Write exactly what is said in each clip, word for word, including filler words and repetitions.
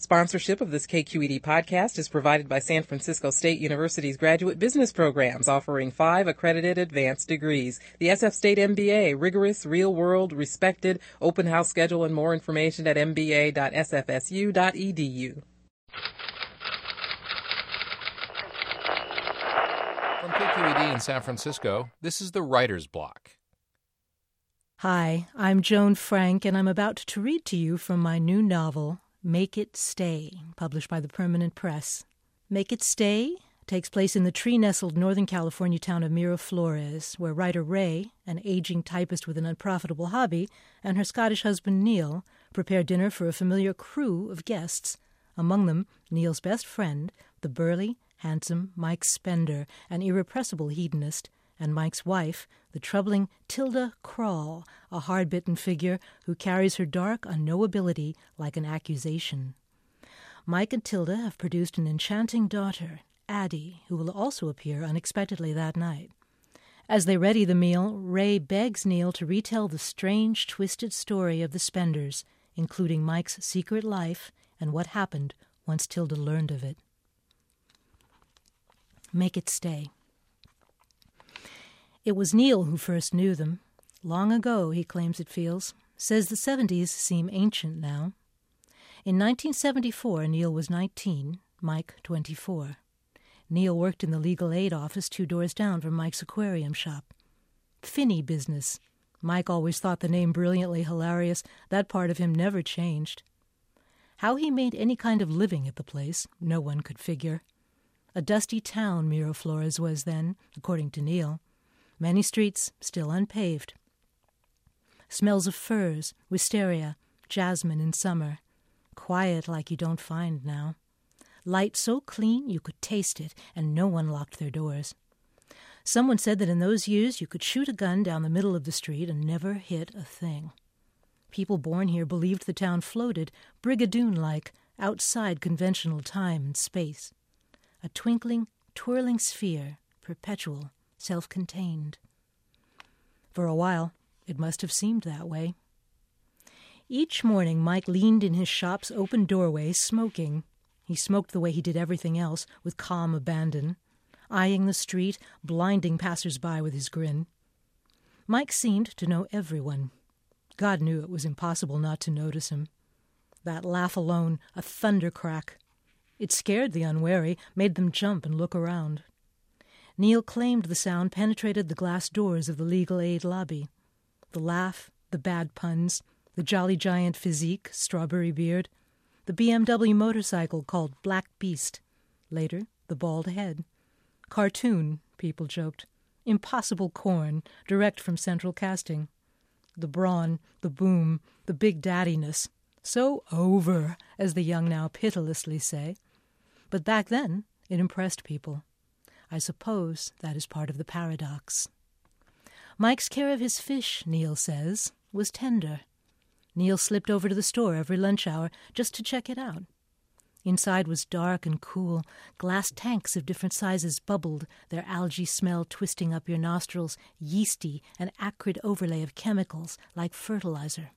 Sponsorship of this K Q E D podcast is provided by San Francisco State University's graduate business programs, offering five accredited advanced degrees. The S F State M B A, rigorous, real-world, respected, open house schedule, and more information at m b a dot s f s u dot e d u. From K Q E D in San Francisco, this is the Writer's Block. Hi, I'm Joan Frank, and I'm about to read to you from my new novel, Make It Stay, published by the Permanent Press. Make It Stay takes place in the tree-nestled Northern California town of Miraflores, where writer Ray, an aging typist with an unprofitable hobby, and her Scottish husband Neil prepare dinner for a familiar crew of guests, among them Neil's best friend, the burly, handsome Mike Spender, an irrepressible hedonist, and Mike's wife, the troubling Tilda Crawl, a hard-bitten figure who carries her dark unknowability like an accusation. Mike and Tilda have produced an enchanting daughter, Addie, who will also appear unexpectedly that night. As they ready the meal, Ray begs Neil to retell the strange, twisted story of the Spenders, including Mike's secret life and what happened once Tilda learned of it. Make It Stay. It was Neil who first knew them. Long ago, he claims it feels. Says the seventies seem ancient now. In nineteen seventy-four, Neil was nineteen, Mike twenty-four. Neil worked in the legal aid office two doors down from Mike's aquarium shop. Finney business. Mike always thought the name brilliantly hilarious. That part of him never changed. How he made any kind of living at the place, no one could figure. A dusty town Miraflores was then, according to Neil. Many streets still unpaved. Smells of firs, wisteria, jasmine in summer. Quiet like you don't find now. Light so clean you could taste it, and no one locked their doors. Someone said that in those years you could shoot a gun down the middle of the street and never hit a thing. People born here believed the town floated, brigadoon-like, outside conventional time and space. A twinkling, twirling sphere, perpetual, self-contained. For a while, it must have seemed that way. Each morning, Mike leaned in his shop's open doorway, smoking. He smoked the way he did everything else, with calm abandon, eyeing the street, blinding passers-by with his grin. Mike seemed to know everyone. God knew it was impossible not to notice him. That laugh alone, a thunder crack. It scared the unwary, made them jump and look around. Neil claimed the sound penetrated the glass doors of the legal aid lobby. The laugh, the bad puns, the jolly giant physique, strawberry beard, the B M W motorcycle called Black Beast, later the bald head. Cartoon, people joked. Impossible corn, direct from Central Casting. The brawn, the boom, the big daddiness. So over, as the young now pitilessly say. But back then, it impressed people. I suppose that is part of the paradox. Mike's care of his fish, Neil says, was tender. Neil slipped over to the store every lunch hour just to check it out. Inside was dark and cool. Glass tanks of different sizes bubbled, their algae smell twisting up your nostrils, yeasty, an acrid overlay of chemicals like fertilizer.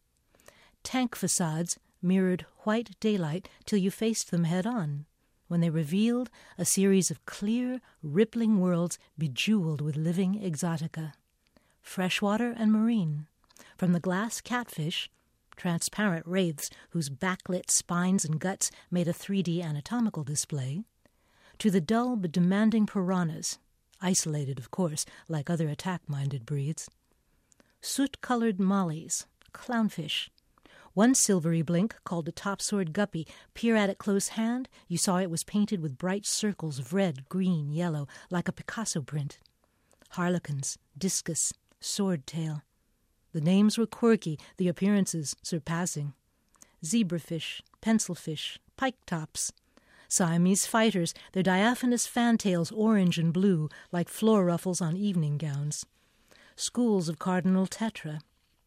Tank facades mirrored white daylight till you faced them head-on, when they revealed a series of clear, rippling worlds bejeweled with living exotica. Freshwater and marine. From the glass catfish, transparent wraiths whose backlit spines and guts made a three D anatomical display, to the dull but demanding piranhas, isolated, of course, like other attack-minded breeds. Soot-colored mollies, clownfish. One silvery blink, called a top-sword guppy, peer at it close hand, you saw it was painted with bright circles of red, green, yellow, like a Picasso print. Harlequins, discus, swordtail. The names were quirky, the appearances surpassing. Zebrafish, pencilfish, pike-tops. Siamese fighters, their diaphanous fantails orange and blue, like floor ruffles on evening gowns. Schools of cardinal tetra.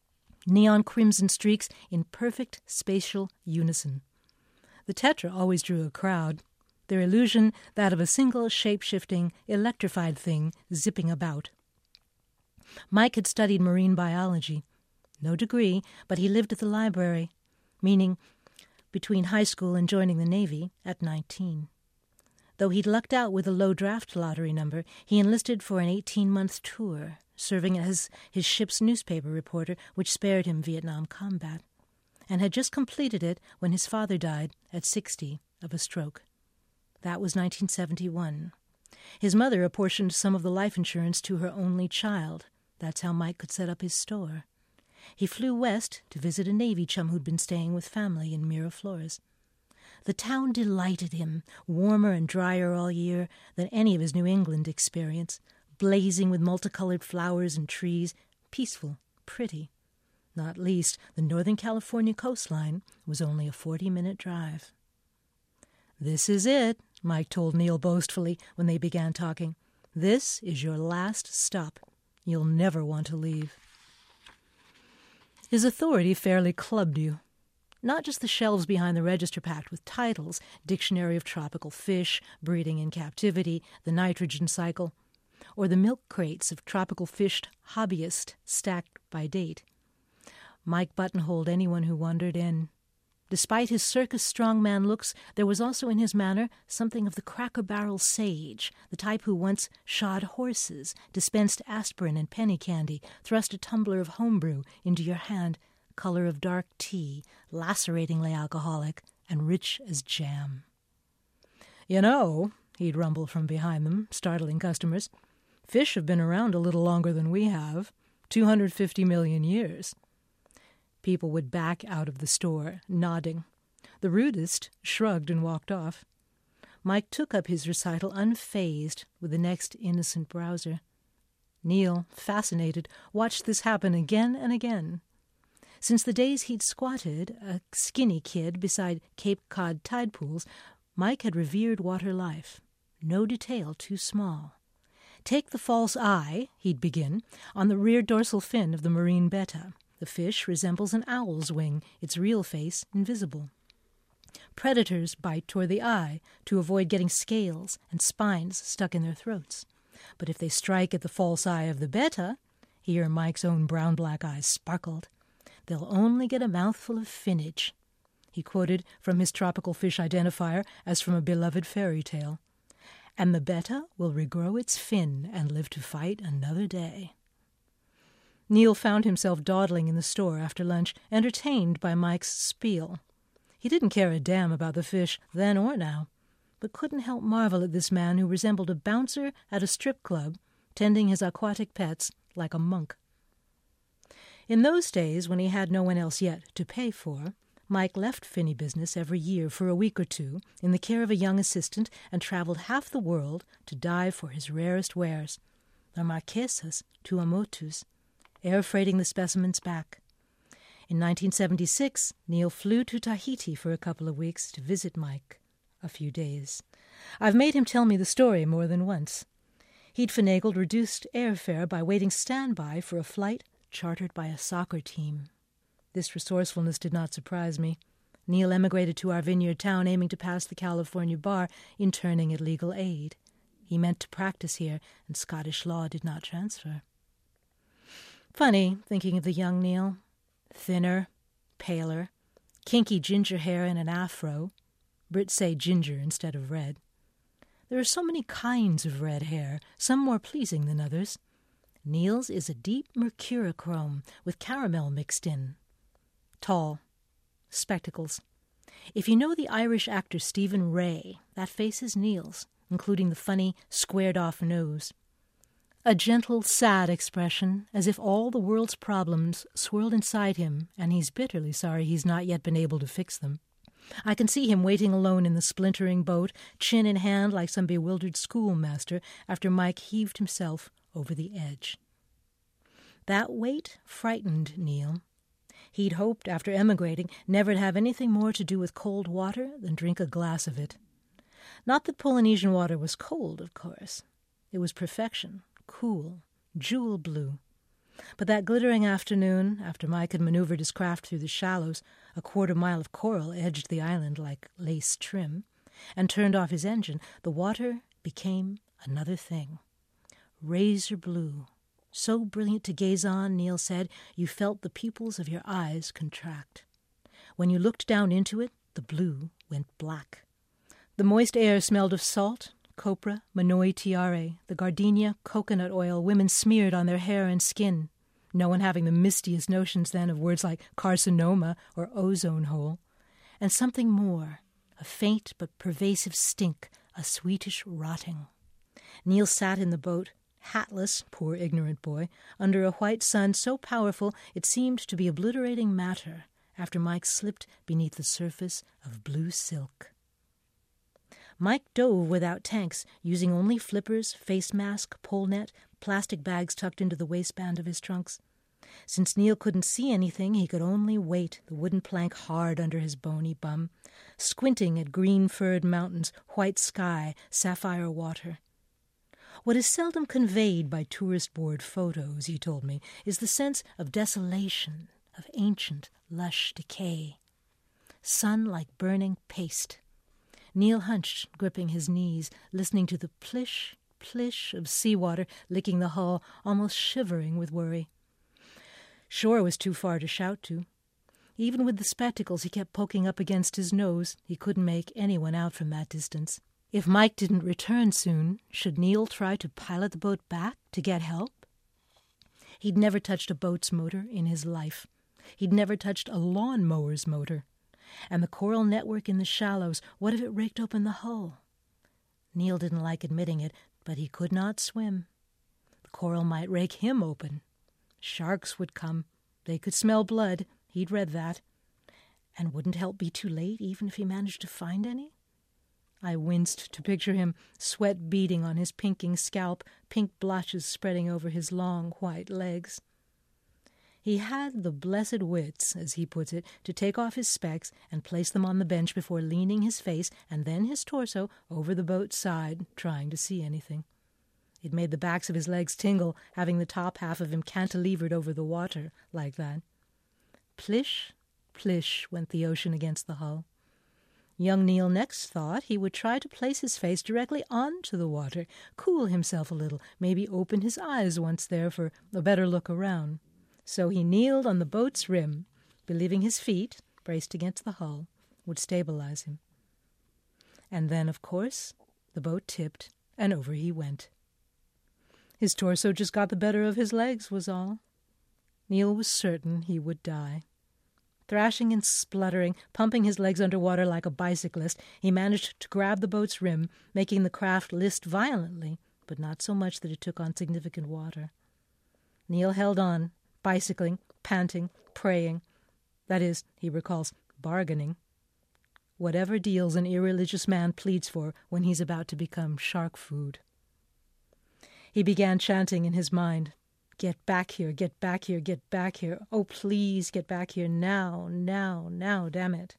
Neon crimson streaks in perfect spatial unison. The tetra always drew a crowd, their illusion that of a single shape-shifting, electrified thing zipping about. Mike had studied marine biology. No degree, but he lived at the library, meaning between high school and joining the Navy at nineteen. Though he'd lucked out with a low draft lottery number, he enlisted for an eighteen-month tour, serving as his ship's newspaper reporter, which spared him Vietnam combat, and had just completed it when his father died at sixty of a stroke. That was nineteen seventy-one. His mother apportioned some of the life insurance to her only child. That's how Mike could set up his store. He flew west to visit a Navy chum who'd been staying with family in Miraflores. The town delighted him, warmer and drier all year than any of his New England experience, blazing with multicolored flowers and trees, peaceful, pretty. Not least, the Northern California coastline was only a forty-minute drive. "This is it," Mike told Neil boastfully when they began talking. "This is your last stop. You'll never want to leave." His authority fairly clubbed you. Not just the shelves behind the register packed with titles, Dictionary of Tropical Fish, Breeding in Captivity, The Nitrogen Cycle, or the milk crates of tropical fish hobbyists stacked by date. Mike buttonholed anyone who wandered in. Despite his circus strongman looks, there was also in his manner something of the Cracker Barrel sage, the type who once shod horses, dispensed aspirin and penny candy, thrust a tumbler of homebrew into your hand, color of dark tea, laceratingly alcoholic, and rich as jam. "You know," he'd rumble from behind them, startling customers, "fish have been around a little longer than we have, two hundred fifty million years. People would back out of the store, nodding. The rudest shrugged and walked off. Mike took up his recital unfazed with the next innocent browser. Neil, fascinated, watched this happen again and again. Since the days he'd squatted, a skinny kid, beside Cape Cod tide pools, Mike had revered water life. No detail too small. Take the false eye, he'd begin, on the rear dorsal fin of the marine betta. The fish resembles an owl's wing, its real face invisible. Predators bite toward the eye to avoid getting scales and spines stuck in their throats. But if they strike at the false eye of the betta, here Mike's own brown-black eyes sparkled, they'll only get a mouthful of finnage. He quoted from his tropical fish identifier as from a beloved fairy tale. And the betta will regrow its fin and live to fight another day. Neil found himself dawdling in the store after lunch, entertained by Mike's spiel. He didn't care a damn about the fish, then or now, but couldn't help marvel at this man who resembled a bouncer at a strip club, tending his aquatic pets like a monk. In those days, when he had no one else yet to pay for, Mike left finny business every year for a week or two in the care of a young assistant and traveled half the world to dive for his rarest wares, the Marquesas tuamotus, air freighting the specimens back. In nineteen seventy-six, Neil flew to Tahiti for a couple of weeks to visit Mike. A few days. I've made him tell me the story more than once. He'd finagled reduced airfare by waiting standby for a flight chartered by a soccer team. This resourcefulness did not surprise me. Neil emigrated to our vineyard town aiming to pass the California bar, interning at legal aid. He meant to practice here, and Scottish law did not transfer. Funny, thinking of the young Neil. Thinner, paler, kinky ginger hair and an afro. Brits say ginger instead of red. There are so many kinds of red hair, some more pleasing than others. Neil's is a deep mercurochrome with caramel mixed in. Tall. Spectacles. If you know the Irish actor Stephen Ray, that face is Neil's, including the funny, squared-off nose. A gentle, sad expression, as if all the world's problems swirled inside him, and he's bitterly sorry he's not yet been able to fix them. I can see him waiting alone in the splintering boat, chin in hand like some bewildered schoolmaster, after Mike heaved himself over the edge. That wait frightened Neil. He'd hoped, after emigrating, never to have anything more to do with cold water than drink a glass of it. Not that Polynesian water was cold, of course. It was perfection, cool, jewel blue. But that glittering afternoon, after Mike had maneuvered his craft through the shallows, a quarter mile of coral edged the island like lace trim, and turned off his engine, the water became another thing. Razor blue. So brilliant to gaze on, Neil said, you felt the pupils of your eyes contract. When you looked down into it, The blue went black. The moist air smelled of salt, copra, manoi tiare, the gardenia coconut oil women smeared on their hair and skin, no one having the mistiest notions then of words like carcinoma or ozone hole, and something more, a faint but pervasive stink, a sweetish rotting. Neil sat in the boat, hatless, poor ignorant boy, under a white sun so powerful it seemed to be obliterating matter after Mike slipped beneath the surface of blue silk. Mike dove without tanks, using only flippers, face mask, pole net, plastic bags tucked into the waistband of his trunks. Since Neil couldn't see anything, he could only wait, the wooden plank hard under his bony bum, squinting at green-furred mountains, white sky, sapphire water. What is seldom conveyed by tourist board photos, he told me, is the sense of desolation, of ancient, lush decay. Sun like burning paste. Neil hunched, gripping his knees, listening to the plish, plish of seawater licking the hull, almost shivering with worry. Shore was too far to shout to. Even with the spectacles he kept poking up against his nose, he couldn't make anyone out from that distance. If Mike didn't return soon, should Neil try to pilot the boat back to get help? He'd never touched a boat's motor in his life. He'd never touched a lawn mower's motor. And the coral network in the shallows, what if it raked open the hull? Neil didn't like admitting it, but he could not swim. The coral might rake him open. Sharks would come. They could smell blood. He'd read that. And wouldn't help be too late, even if he managed to find any? I winced to picture him, sweat beading on his pinking scalp, pink blotches spreading over his long white legs. He had the blessed wits, as he puts it, to take off his specs and place them on the bench before leaning his face and then his torso over the boat's side, trying to see anything. It made the backs of his legs tingle, having the top half of him cantilevered over the water like that. Plish, plish went the ocean against the hull. Young Neil next thought he would try to place his face directly onto the water, cool himself a little, maybe open his eyes once there for a better look around. So he kneeled on the boat's rim, believing his feet, braced against the hull, would stabilize him. And then, of course, the boat tipped, and over he went. His torso just got the better of his legs, was all. Neil was certain he would die. Thrashing and spluttering, pumping his legs underwater like a bicyclist, he managed to grab the boat's rim, making the craft list violently, but not so much that it took on significant water. Neil held on, bicycling, panting, praying. That is, he recalls, bargaining. Whatever deals an irreligious man pleads for when he's about to become shark food. He began chanting in his mind, "Get back here, get back here, get back here. Oh, please get back here now, now, now, damn it."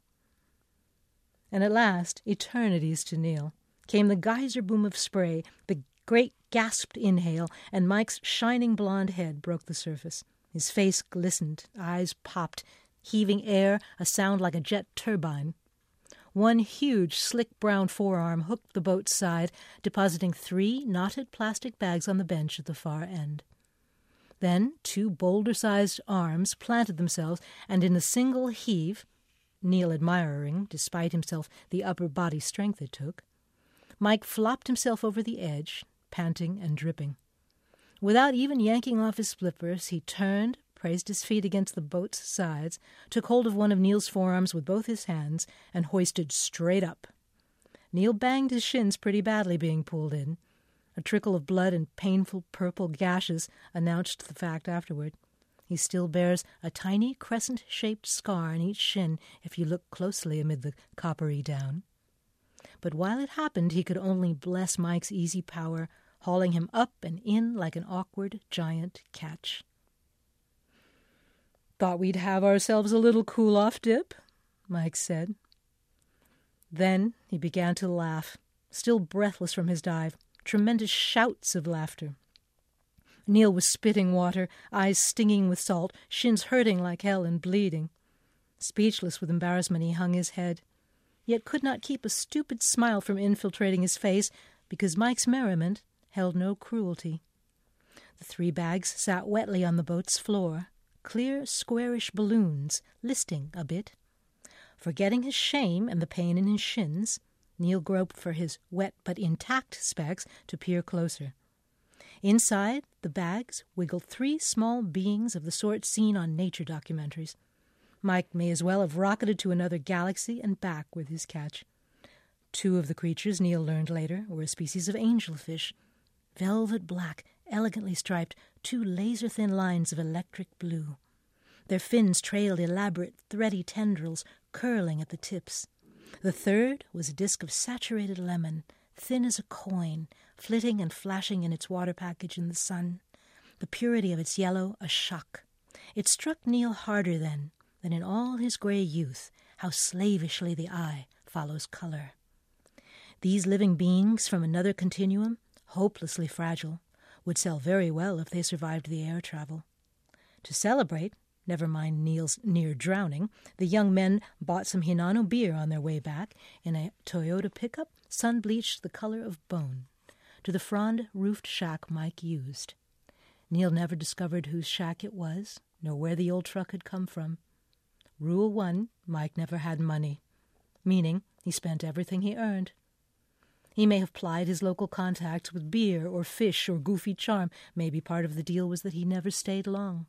And at last, eternities to Neil, came the geyser boom of spray, the great gasped inhale, and Mike's shining blonde head broke the surface. His face glistened, eyes popped, heaving air, a sound like a jet turbine. One huge, slick brown forearm hooked the boat's side, depositing three knotted plastic bags on the bench at the far end. Then two boulder-sized arms planted themselves, and in a single heave, Neil admiring, despite himself, the upper body strength it took, Mike flopped himself over the edge, panting and dripping. Without even yanking off his flippers, he turned, praised his feet against the boat's sides, took hold of one of Neil's forearms with both his hands, and hoisted straight up. Neil banged his shins pretty badly being pulled in. A trickle of blood and painful purple gashes announced the fact afterward. He still bears a tiny crescent-shaped scar on each shin if you look closely amid the coppery down. But while it happened, he could only bless Mike's easy power, hauling him up and in like an awkward giant catch. "Thought we'd have ourselves a little cool-off dip," Mike said. Then he began to laugh, still breathless from his dive, tremendous shouts of laughter. Neil was spitting water, eyes stinging with salt, shins hurting like hell and bleeding. Speechless with embarrassment, he hung his head, yet could not keep a stupid smile from infiltrating his face because Mike's merriment held no cruelty. The three bags sat wetly on the boat's floor, clear, squarish balloons, listing a bit. Forgetting his shame and the pain in his shins, Neil groped for his wet but intact specs to peer closer. Inside the bags wiggled three small beings of the sort seen on nature documentaries. Mike may as well have rocketed to another galaxy and back with his catch. Two of the creatures, Neil learned later, were a species of angelfish. Velvet black, elegantly striped, two laser-thin lines of electric blue. Their fins trailed elaborate, thready tendrils, curling at the tips. The third was a disc of saturated lemon, thin as a coin, flitting and flashing in its water package in the sun. The purity of its yellow a shock. It struck Neil harder then than in all his grey youth, how slavishly the eye follows colour. These living beings from another continuum, hopelessly fragile, would sell very well if they survived the air travel. To celebrate, never mind Neil's near drowning, the young men bought some Hinano beer on their way back in a Toyota pickup sun-bleached the colour of bone, to the frond-roofed shack Mike used. Neil never discovered whose shack it was, nor where the old truck had come from. Rule one, Mike never had money, meaning he spent everything he earned. He may have plied his local contacts with beer or fish or goofy charm. Maybe part of the deal was that he never stayed long.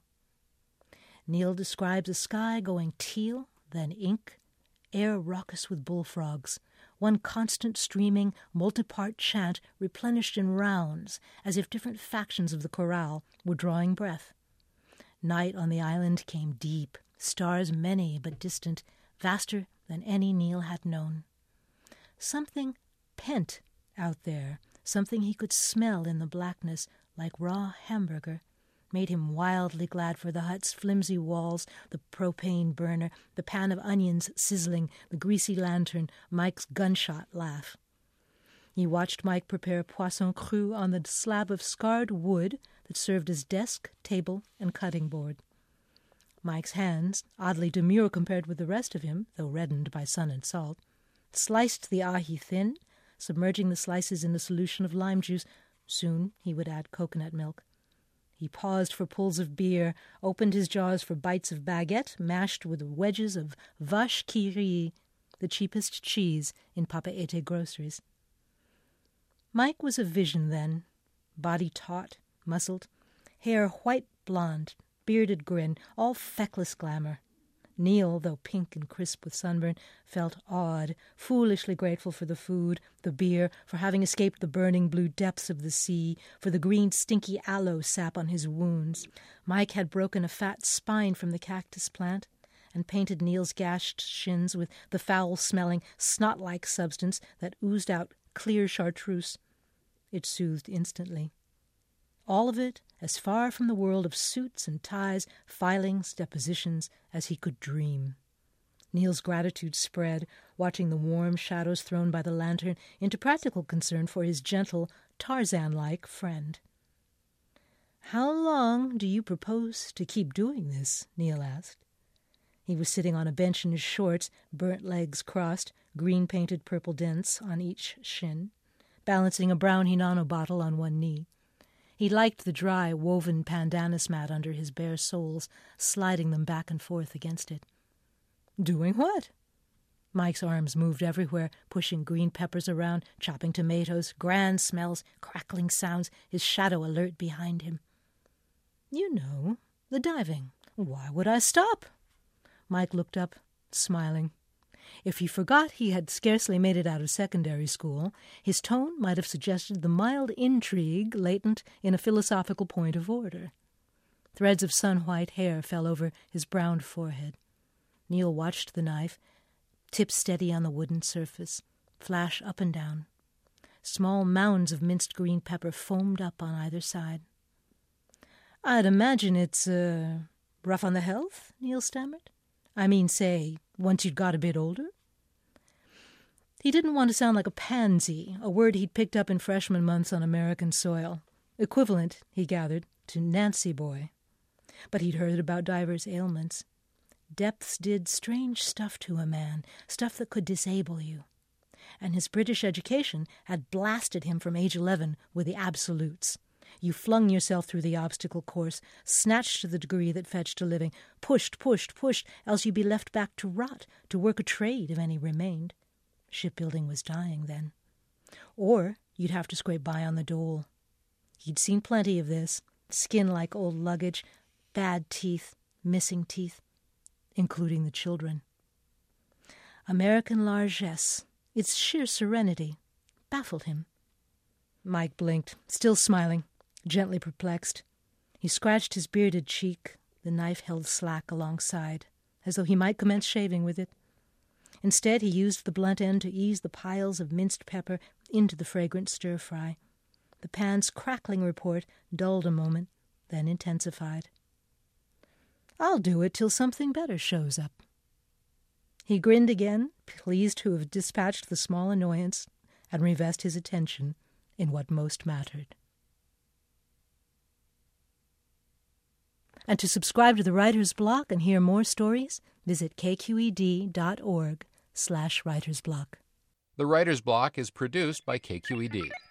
Neil describes a sky going teal, then ink, air raucous with bullfrogs, one constant streaming, multi-part chant replenished in rounds, as if different factions of the chorale were drawing breath. Night on the island came deep, stars many but distant, vaster than any Neil had known. Something pent out there, something he could smell in the blackness like raw hamburger, made him wildly glad for the hut's flimsy walls, the propane burner, the pan of onions sizzling, the greasy lantern, Mike's gunshot laugh. He watched Mike prepare poisson cru on the slab of scarred wood that served as desk, table, and cutting board. Mike's hands, oddly demure compared with the rest of him, though reddened by sun and salt, sliced the ahi thin, submerging the slices in a solution of lime juice. Soon he would add coconut milk. He paused for pulls of beer, opened his jaws for bites of baguette mashed with wedges of vache qui rit, the cheapest cheese in Papeete groceries. Mike was a vision then, body taut, muscled, hair white blonde, bearded grin, all feckless glamour. Neil, though pink and crisp with sunburn, felt awed, foolishly grateful for the food, the beer, for having escaped the burning blue depths of the sea, for the green stinky aloe sap on his wounds. Mike had broken a fat spine from the cactus plant and painted Neil's gashed shins with the foul-smelling, snot-like substance that oozed out clear chartreuse. It soothed instantly. All of it as far from the world of suits and ties, filings, depositions, as he could dream. Neil's gratitude spread, watching the warm shadows thrown by the lantern, into practical concern for his gentle, Tarzan-like friend. "How long do you propose to keep doing this?" Neil asked. He was sitting on a bench in his shorts, burnt legs crossed, green-painted purple dents on each shin, balancing a brown Hinano bottle on one knee. He liked the dry, woven pandanus mat under his bare soles, sliding them back and forth against it. "Doing what?" Mike's arms moved everywhere, pushing green peppers around, chopping tomatoes, grand smells, crackling sounds, his shadow alert behind him. "You know, the diving. Why would I stop?" Mike looked up, smiling. If he forgot he had scarcely made it out of secondary school, his tone might have suggested the mild intrigue latent in a philosophical point of order. Threads of sun-white hair fell over his browned forehead. Neil watched the knife, tip steady on the wooden surface, flash up and down. Small mounds of minced green pepper foamed up on either side. "I'd imagine it's, uh, rough on the health," Neil stammered. "I mean, say, once you'd got a bit older?" He didn't want to sound like a pansy, a word he'd picked up in freshman months on American soil. Equivalent, he gathered, to Nancy boy. But he'd heard about divers' ailments. Depths did strange stuff to a man, stuff that could disable you. And his British education had blasted him from age eleven with the absolutes. You flung yourself through the obstacle course, snatched the degree that fetched a living, pushed, pushed, pushed, else you'd be left back to rot, to work a trade if any remained. Shipbuilding was dying then. Or you'd have to scrape by on the dole. He'd seen plenty of this. Skin like old luggage, bad teeth, missing teeth, including the children. American largesse, its sheer serenity, baffled him. Mike blinked, still smiling, gently perplexed. He scratched his bearded cheek, the knife held slack alongside, as though he might commence shaving with it. Instead, he used the blunt end to ease the piles of minced pepper into the fragrant stir-fry. The pan's crackling report dulled a moment, then intensified. I'll do it till something better shows up. He grinned again, pleased to have dispatched the small annoyance and revest his attention in what most mattered. And to subscribe to the Writer's Block and hear more stories, visit kqed.org slash writersblock. The Writer's Block is produced by K Q E D.